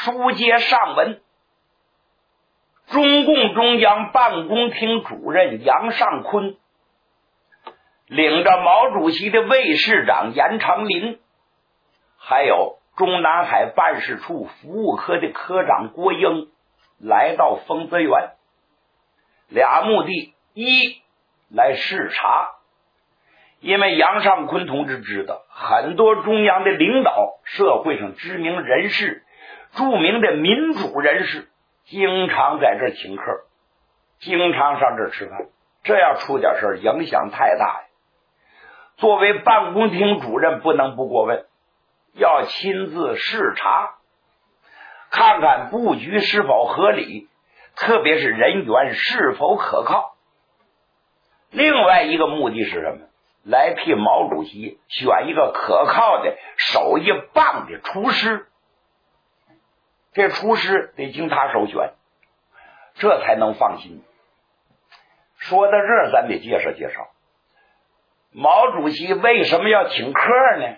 书接上文，中共中央办公厅主任杨尚昆领着毛主席的卫士长严长林，还有中南海办事处服务科的科长郭英来到丰泽园，俩目的：一来视察，因为杨尚昆同志知道很多中央的领导、社会上知名人士、著名的民主人士经常在这儿请客，经常上这儿吃饭，这要出点事影响太大呀。作为办公厅主任不能不过问，要亲自视察，看看布局是否合理，特别是人员是否可靠。另外一个目的是什么？来替毛主席选一个可靠的手艺棒的厨师，这厨师得经他首选，这才能放心。说到这儿，咱得介绍介绍毛主席为什么要请客呢？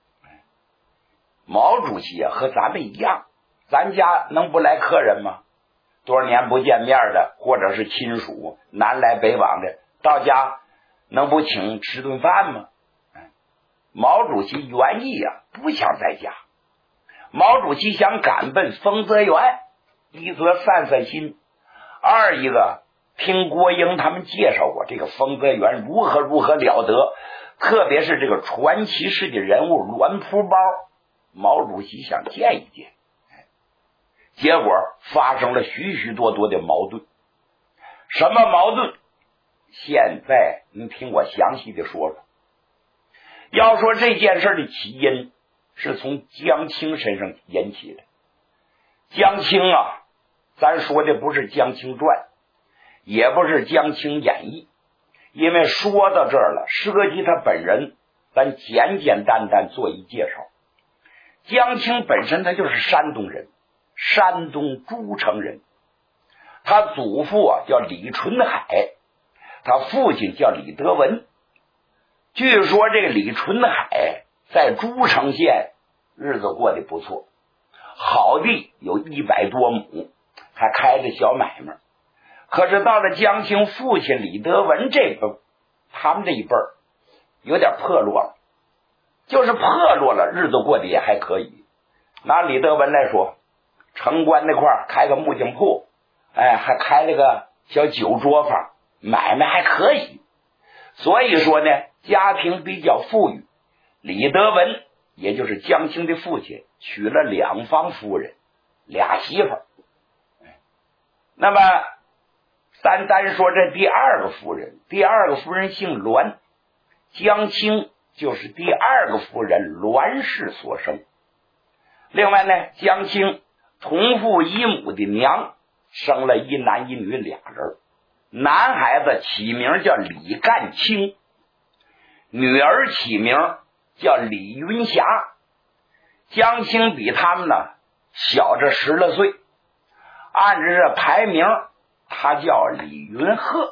毛主席和咱们一样，咱家能不来客人吗？多少年不见面的，或者是亲属南来北往的，到家能不请吃顿饭吗？毛主席原意不想在家，毛主席想赶奔丰泽园，一则散散心，二一个听郭英他们介绍过这个丰泽园如何了得，特别是这个传奇式的人物栾蒲包，毛主席想见一见。结果发生了许许多多的矛盾。什么矛盾？现在您听我详细的说说。要说这件事的起因是从江青身上引起的。江青咱说的不是江青传，也不是江青演义，因为说到这儿了，涉及他本人，咱简简单单做一介绍。江青本身他就是山东人，山东诸城人，他祖父叫李纯海，他父亲叫李德文。据说这个李纯海在诸城县日子过得不错，好地有100多亩，还开着小买卖。可是到了江青父亲李德文这辈，他们这一辈有点破落了，就是破落了，日子过得也还可以。拿李德文来说，城关那块开个木匠铺，还开了个小酒作坊，买卖还可以。所以说呢，家庭比较富裕。李德文也就是江青的父亲，娶了2房夫人，2媳妇。那么单说这第二个夫人姓栾，江青就是第2个夫人栾氏所生。另外呢，江青同父异母的娘生了1男1女2人，男孩子起名叫李干清，女儿起名叫李云霞。江青比他们小着10来岁，按照这排名，他叫李云鹤。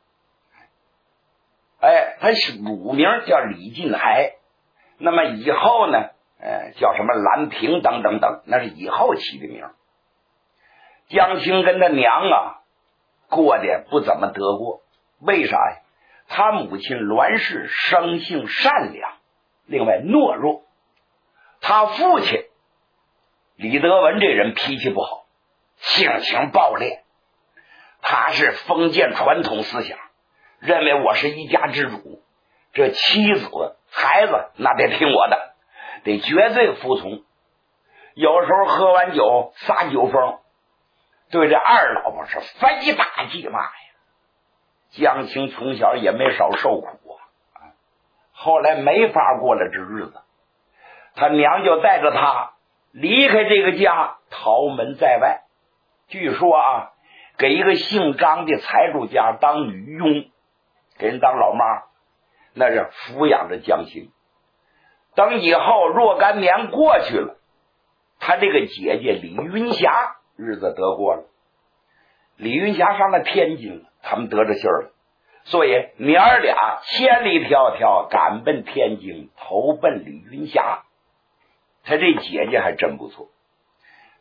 他是乳名叫李进来，那么以后呢叫什么兰平等等等，那是以后起的名。江青跟他娘过得不怎么得过，为啥呀？他母亲栾氏生性善良，另外懦弱。他父亲李德文这人脾气不好，性情暴烈，他是封建传统思想，认为我是一家之主，这妻子孩子那得听我的，得绝对服从。有时候喝完酒撒酒疯，对这二老婆是非打即骂呀。江青从小也没少受苦后来没法过了这日子，他娘就带着他离开这个家，逃门在外。据说给一个姓张的财主家当女佣，给人当老妈，那是抚养着江青。等以后若干年过去了，他这个姐姐李云霞日子得过了。李云霞上了天津了，他们得着信儿了，所以娘儿俩千里迢迢赶奔天津，投奔李云霞。他这姐姐还真不错。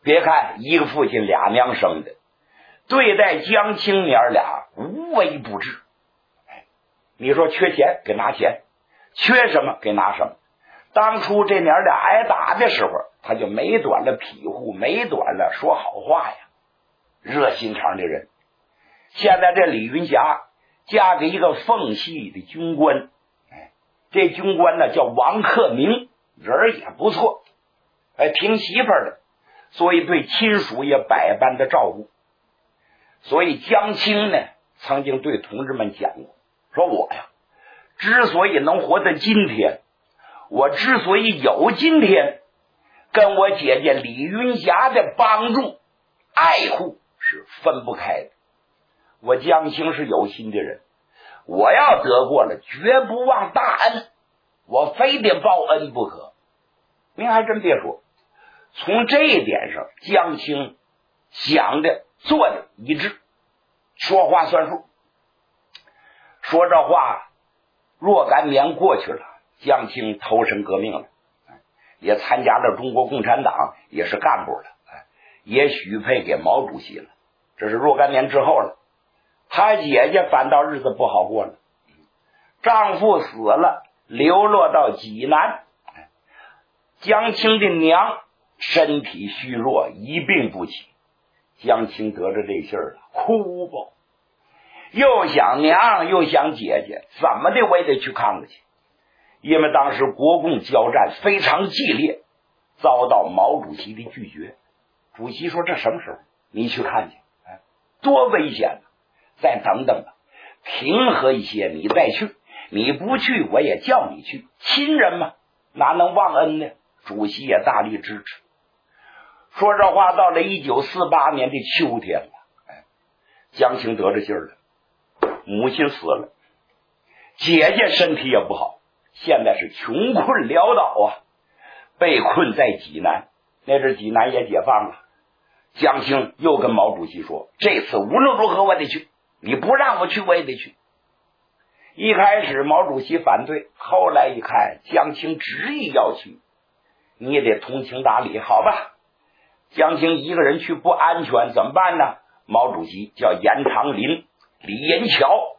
别看一个父亲俩娘生的，对待江青娘俩无微不至。你说缺钱给拿钱，缺什么给拿什么。当初这娘俩挨打的时候，他就没短了庇护，没短了说好话呀，热心肠的人。现在这李云霞嫁给一个奉系的军官，这军官呢叫王克明，人也不错，挺媳妇的，所以对亲属也百般的照顾。所以江青呢曾经对同志们讲过，说我呀之所以能活到今天，我之所以有今天，跟我姐姐李云霞的帮助爱护是分不开的。我江青是有心的人，我要得过了绝不忘大恩，我非得报恩不可。您还真别说，从这一点上江青想的做的一致，说话算数。说这话若干年过去了，江青投身革命了，也参加了中国共产党，也是干部了，也许配给毛主席了。这是若干年之后了，他姐姐反倒日子不好过了，丈夫死了，流落到济南。江青的娘身体虚弱，一病不起。江青得着这信儿了，哭吧，又想娘又想姐姐，怎么的我也得去看看去。因为当时国共交战非常激烈，遭到毛主席的拒绝。主席说这什么时候你去看去，多危险啊，再等等吧，平和一些你再去，你不去我也叫你去，亲人嘛哪能忘恩呢？主席也大力支持。说这话到了1948年的秋天了，江青得着信儿了，母亲死了，姐姐身体也不好，现在是穷困潦倒啊，被困在济南。那阵济南也解放了，江青又跟毛主席说，这次无论如何我得去，你不让我去我也得去。一开始毛主席反对，后来一看江青执意要去，你也得通情达理，好吧。江青一个人去不安全，怎么办呢？毛主席叫严长林、李延桥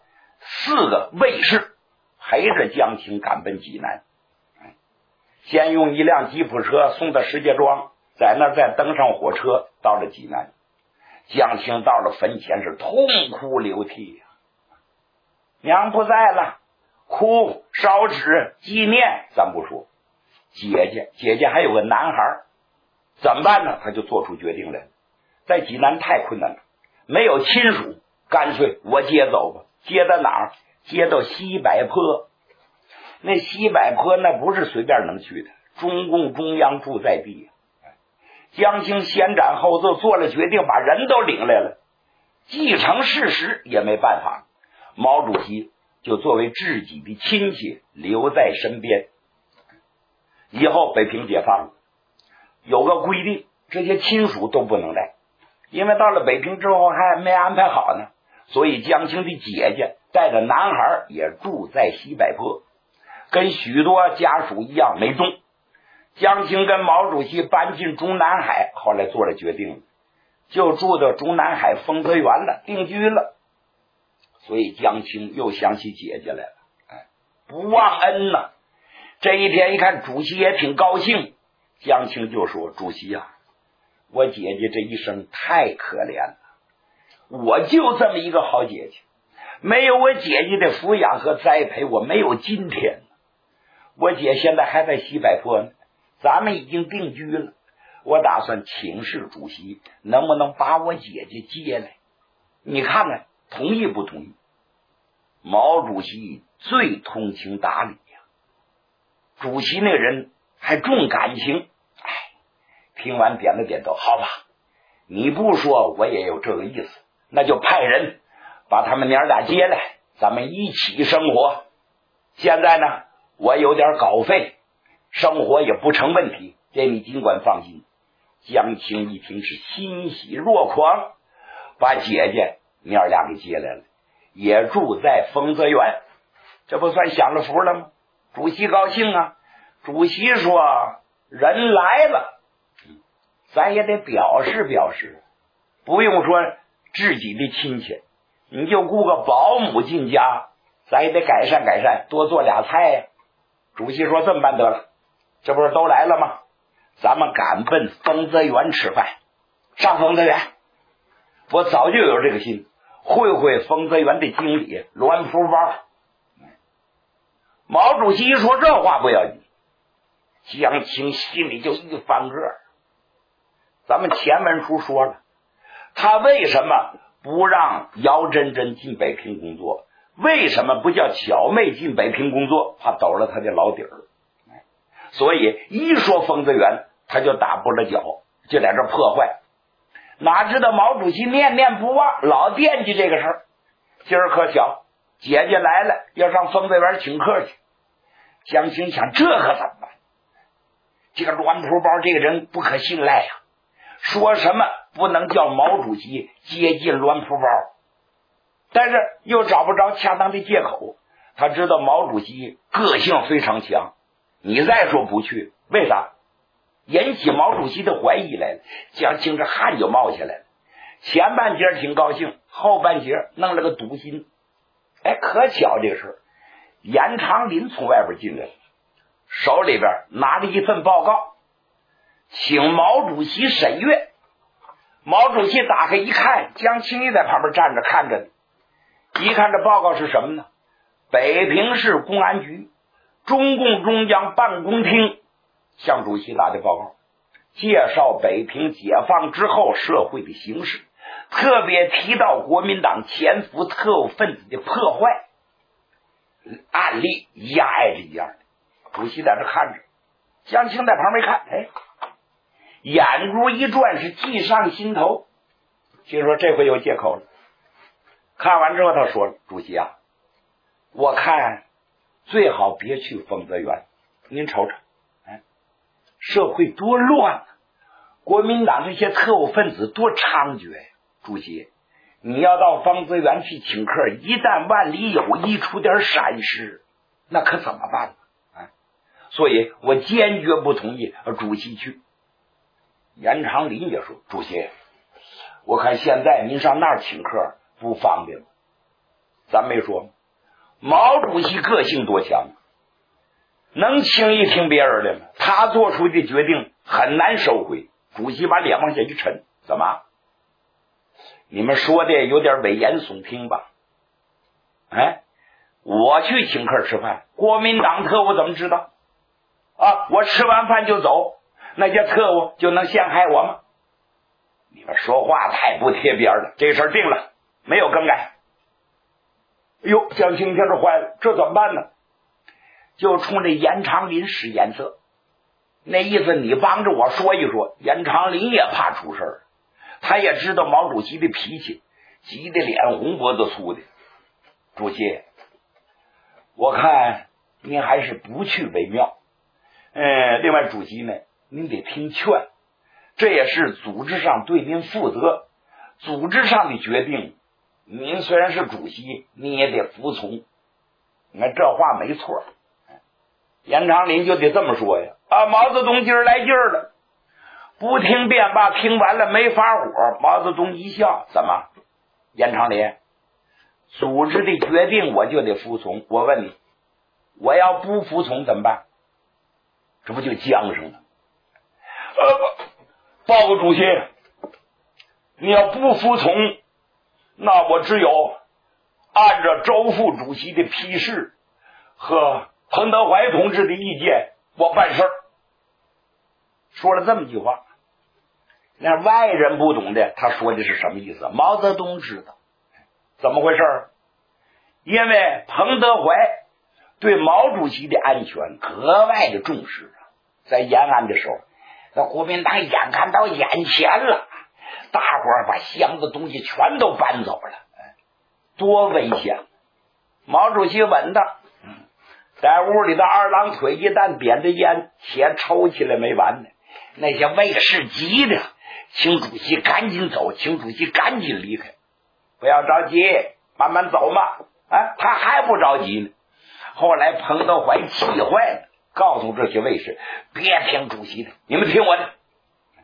4个卫士陪着江青赶奔济南。先用一辆吉普车送到石家庄，在那儿再登上火车到了济南。江青到了坟前是痛哭流涕呀，娘不在了，哭烧纸纪念咱不说，姐姐还有个男孩，怎么办呢？他就做出决定来，在济南太困难了，没有亲属，干脆我接走吧。接到哪儿？接到西柏坡。那西柏坡那不是随便能去的，中共中央驻在地。江青先斩后奏，做了决定，把人都领来了，继承事实也没办法。毛主席就作为自己的亲戚留在身边。以后北平解放了，有个规定，这些亲属都不能来，因为到了北平之后还没安排好呢。所以江青的姐姐带着男孩也住在西柏坡，跟许多家属一样没动。江青跟毛主席搬进中南海，后来做了决定，就住到中南海丰泽园了，定居了。所以江青又想起姐姐来了，不忘恩呐。这一天一看主席也挺高兴，江青就说，主席啊，我姐姐这一生太可怜了，我就这么一个好姐姐，没有我姐姐的抚养和栽培，我没有今天。我姐现在还在西柏坡呢，咱们已经定居了，我打算请示主席，能不能把我姐姐接来？你看看同意不同意？毛主席最通情达理呀，主席那人还重感情。听完点了点头，好吧，你不说我也有这个意思，那就派人把他们娘俩接来，咱们一起生活。现在呢，我有点稿费，生活也不成问题，这你尽管放心。江青一听是欣喜若狂，把姐姐娘俩给接来了，也住在丰泽园，这不算享了福了吗？主席高兴啊，主席说人来了， 咱也得表示表示，不用说自己的亲戚，你就雇个保姆进家，咱也得改善改善，多做俩菜呀。主席说这么办得了，这不是都来了吗？咱们赶奔丰泽园吃饭。上丰泽园，我早就有这个心，会会丰泽园的经理栾福包。毛主席一说这话不要紧，江青心里就一翻个。咱们前文书说了，他为什么不让姚真真进北平工作？为什么不叫巧妹进北平工作？怕抖了他的老底儿。所以一说丰泽园，他就打不了脚，就在这破坏。哪知道毛主席念念不忘，老惦记这个事儿。今儿可巧，姐姐来了，要上丰泽园请客去。江青想，这可怎么办？这个栾福包这个人不可信赖呀，说什么不能叫毛主席接近栾福包，但是又找不着恰当的借口。他知道毛主席个性非常强，你再说不去，为啥？引起毛主席的怀疑来了。江青这汗就冒下来了。前半截挺高兴，后半截弄了个堵心。可巧这个事儿，严长林从外边进来了，手里边拿着一份报告，请毛主席审阅。毛主席打开一看，江青也在旁边站着看着呢。一看这报告是什么呢？北平市公安局中共中央办公厅向主席打的报告，介绍北平解放之后社会的形势，特别提到国民党潜伏特务分子的破坏案例，一样挨着一样的。主席在这看着，江青在旁边看，眼珠一转，是计上心头，心说这回有借口了。看完之后他说了，主席啊，我看最好别去丰泽园，您瞅瞅，社会多乱啊，国民党这些特务分子多猖獗呀。主席，你要到丰泽园去请客，一旦万里有一出点闪失，那可怎么办呢？所以我坚决不同意主席去。严长林也说，主席，我看现在您上那儿请客不方便了。咱没说吗？毛主席个性多强，能轻易听别人的吗？他做出的决定很难收回。主席把脸往下一沉，怎么？你们说的有点危言耸听吧？我去请客吃饭，国民党特务怎么知道？我吃完饭就走，那些特务就能陷害我吗？你们说话太不贴边了，这事儿定了，没有更改。哟，江青听着坏了，这怎么办呢？就冲着严长林使眼色，那意思你帮着我说一说。严长林也怕出事儿，他也知道毛主席的脾气，急得脸红脖子粗的。主席，我看您还是不去为妙。另外主席呢，您得听劝，这也是组织上对您负责，组织上的决定您虽然是主席，你也得服从。你看这话没错，严长林就得这么说呀。毛泽东今儿来劲儿了，不听便罢，听完了没法火。毛泽东一笑，怎么？严长林，组织的决定我就得服从。我问你，我要不服从怎么办？这不就僵上了？报告主席，你要不服从，那我只有按照周副主席的批示和彭德怀同志的意见，我办事儿。说了这么句话，那外人不懂的，他说的是什么意思？毛泽东知道怎么回事？因为彭德怀对毛主席的安全格外的重视啊，在延安的时候，那国民党眼看到眼前了，大伙儿把箱子东西全都搬走了，多危险！毛主席稳当，在屋里的二郎腿一旦点着烟，且抽起来没完呢。那些卫士急的，请主席赶紧走，请主席赶紧离开，不要着急，慢慢走嘛。他还不着急呢。后来彭德怀气坏了，告诉这些卫士，别听主席的，你们听我的。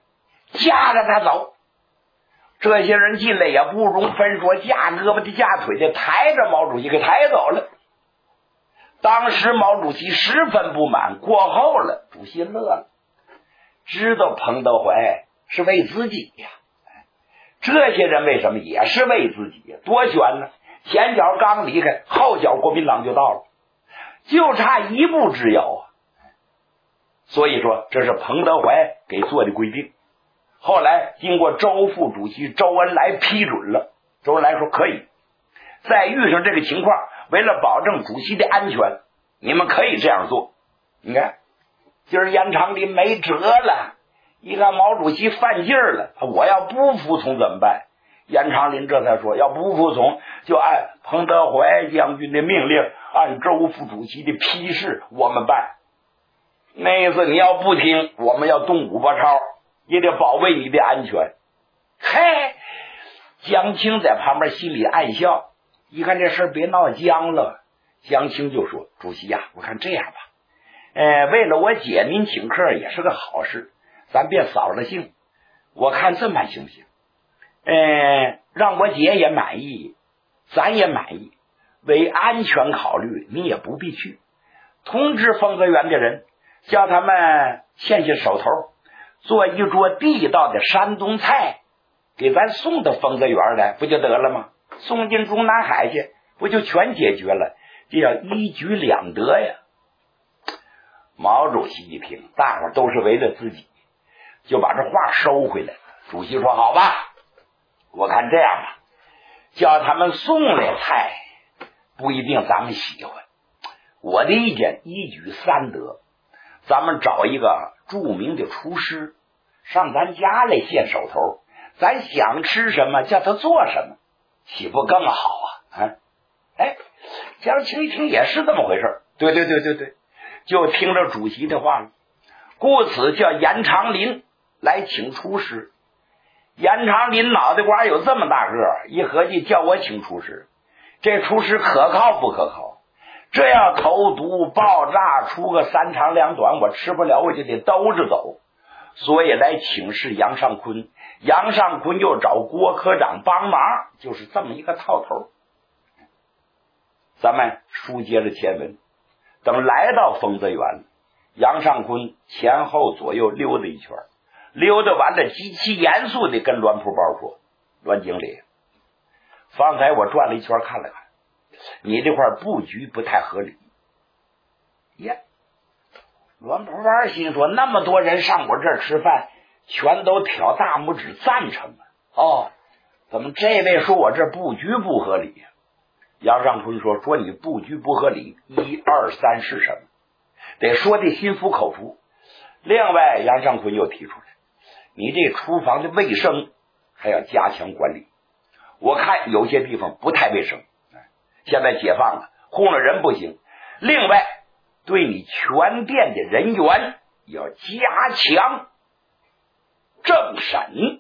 架着他走。这些人进来也不容分说，架胳膊的架腿的，抬着毛主席给抬走了。当时毛主席十分不满，过后了，主席乐了，知道彭德怀是为自己呀。这些人为什么也是为自己？多悬呢！前脚刚离开，后脚国民党就到了，就差一步之遥啊！所以说，这是彭德怀给做的规定。后来经过周副主席周恩来批准了，周恩来说可以。再遇上这个情况，为了保证主席的安全，你们可以这样做。你看，今儿严长林没辙了，一看毛主席犯劲儿了，我要不服从怎么办？严长林这才说，要不服从就按彭德怀将军的命令，按周副主席的批示我们办。那意思你要不听，我们要动五八超，也得保卫你的安全。嘿，江青在旁边心里暗笑，一看这事别闹僵了，江青就说，主席呀，我看这样吧，为了我姐您请客也是个好事，咱别扫了兴，我看这么办行不行？让我姐也满意，咱也满意，为安全考虑，你也不必去，通知丰泽园的人，叫他们献下手头，做一桌地道的山东菜，给咱送到丰泽园来，不就得了吗？送进中南海去，不就全解决了？这叫一举两得呀！毛主席一听，大伙都是为了自己，就把这话收回来。主席说，好吧，我看这样吧，叫他们送来菜不一定咱们喜欢，我的意见一举三得，咱们找一个著名的厨师上咱家来献手头，咱想吃什么叫他做什么，岂不更好啊？江青一听也是这么回事，对，就听着主席的话了，故此叫严长林来请厨师。严长林脑袋瓜有这么大个，一合计叫我请厨师，这厨师可靠不可靠？这要投毒爆炸出个三长两短，我吃不了，我就得兜着走。所以来请示杨尚昆，杨尚昆又找郭科长帮忙，就是这么一个套头。咱们书接着前文，等来到丰泽园，杨尚昆前后左右溜达一圈，溜达完了，极其严肃地跟栾蒲包说，栾经理，方才我转了一圈看了看，你这块布局不太合理。耶，栾蒲包心说，那么多人上我这儿吃饭，全都挑大拇指赞成啊！怎么这位说我这布局不合理？杨尚昆说你布局不合理，1、2、3是什么？得说的心服口服。另外，杨尚昆又提出来，你这厨房的卫生还要加强管理，我看有些地方不太卫生，现在解放了，轰了人不行。另外，对你全店的人员要加强政审。